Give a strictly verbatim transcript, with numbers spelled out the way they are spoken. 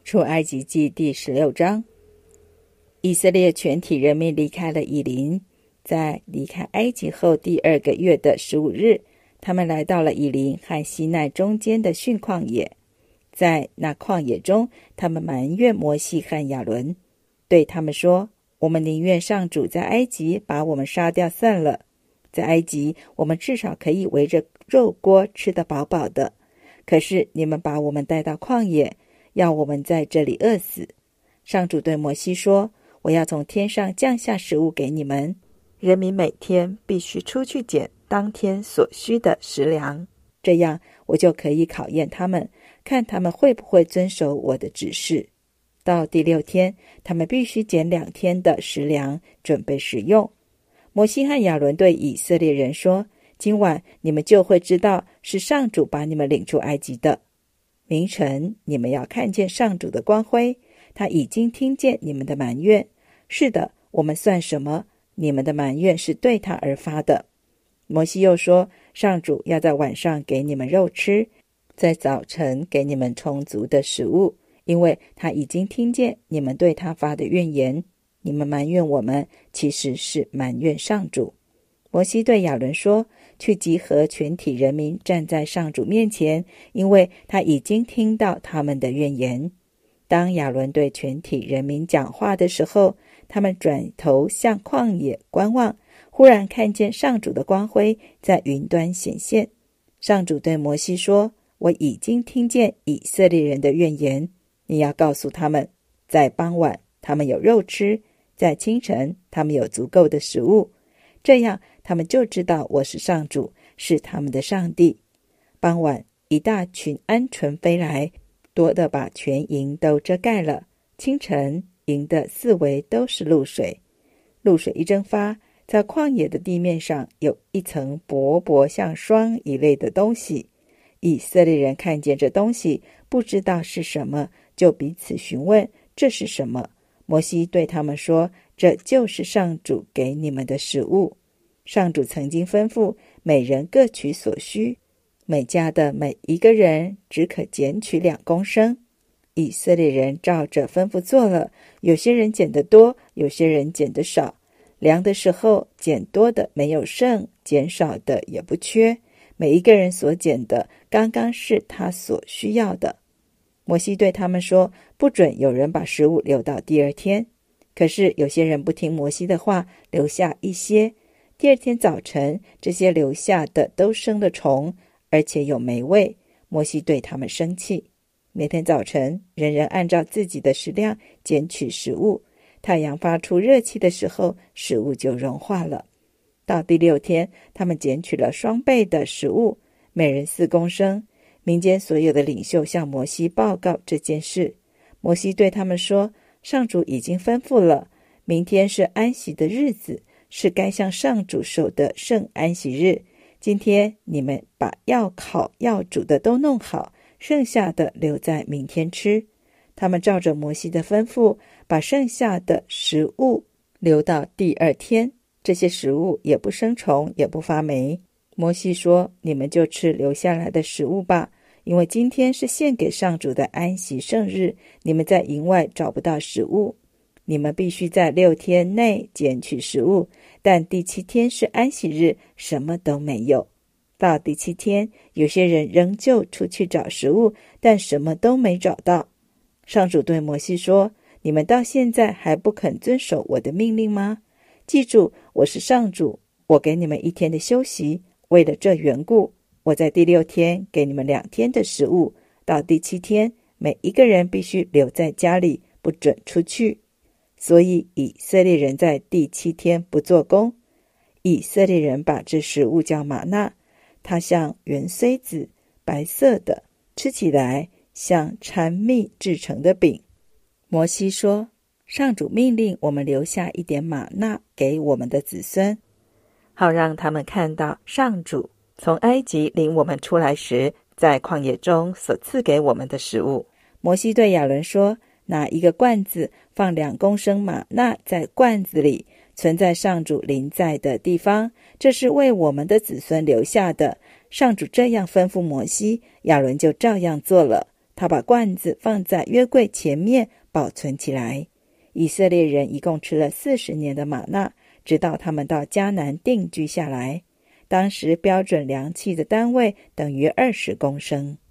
出埃及记第十六章，以色列全体人民离开了以琳，在离开埃及后第二个月的十五日，他们来到了以琳和西奈中间的逊旷野。在那旷野中，他们埋怨摩西和亚伦，对他们说：我们宁愿上主在埃及把我们杀掉算了，在埃及我们至少可以围着肉锅吃得饱饱的，可是你们把我们带到旷野，要我们在这里饿死。上主对摩西说：我要从天上降下食物给你们，人民每天必须出去捡当天所需的食粮，这样我就可以考验他们，看他们会不会遵守我的指示。到第六天，他们必须捡两天的食粮，准备食用。摩西和亚伦对以色列人说：今晚你们就会知道是上主把你们领出埃及的。明晨你们要看见上主的光辉，他已经听见你们的埋怨。是的，我们算什么？你们的埋怨是对他而发的。摩西又说：上主要在晚上给你们肉吃，在早晨给你们充足的食物，因为他已经听见你们对他发的怨言。你们埋怨我们，其实是埋怨上主。摩西对亚伦说：去集合全体人民，站在上主面前，因为他已经听到他们的怨言。当亚伦对全体人民讲话的时候，他们转头向旷野观望，忽然看见上主的光辉在云端显现。上主对摩西说：我已经听见以色列人的怨言，你要告诉他们，在傍晚他们有肉吃，在清晨他们有足够的食物，这样他们就知道我是上主，是他们的上帝。傍晚，一大群鹌鹑飞来，多得把全营都遮盖了。清晨，营的四围都是露水。露水一蒸发，在旷野的地面上有一层薄薄像霜一类的东西。以色列人看见这东西，不知道是什么，就彼此询问这是什么。摩西对他们说：这就是上主给你们的食物。上主曾经吩咐每人各取所需，每家的每一个人只可捡取两公升。以色列人照着吩咐做了，有些人捡得多，有些人捡得少。量的时候，捡多的没有剩，捡少的也不缺，每一个人所捡的刚刚是他所需要的。摩西对他们说：不准有人把食物留到第二天。可是有些人不听摩西的话，留下一些。第二天早晨，这些留下的都生了虫，而且有霉味。摩西对他们生气。每天早晨，人人按照自己的食量捡取食物。太阳发出热气的时候，食物就融化了。到第六天，他们捡取了双倍的食物，每人四公升。民间所有的领袖向摩西报告这件事。摩西对他们说：上主已经吩咐了，明天是安息的日子，是该向上主守的圣安息日。今天你们把要烤要煮的都弄好，剩下的留在明天吃。他们照着摩西的吩咐，把剩下的食物留到第二天，这些食物也不生虫，也不发霉。摩西说：你们就吃留下来的食物吧，因为今天是献给上主的安息圣日，你们在营外找不到食物。你们必须在六天内捡取食物，但第七天是安息日，什么都没有。到第七天，有些人仍旧出去找食物，但什么都没找到。上主对摩西说：你们到现在还不肯遵守我的命令吗？记住，我是上主，我给你们一天的休息。为了这缘故，我在第六天给你们两天的食物，到第七天，每一个人必须留在家里，不准出去。所以以色列人在第七天不做工。以色列人把这食物叫玛纳，它像圆穗子，白色的，吃起来像掺蜜制成的饼。摩西说：上主命令我们留下一点玛纳给我们的子孙，好让他们看到上主从埃及领我们出来时，在旷野中所赐给我们的食物。摩西对亚伦说：拿一个罐子，放两公升玛纳在罐子里，存在上主临在的地方，这是为我们的子孙留下的。上主这样吩咐摩西，亚伦就照样做了。 他把罐子放在约柜前面保存起来。以色列人一共吃了四十年的玛纳，直到他们到迦南定居下来。当时标准量器的单位等于二十公升。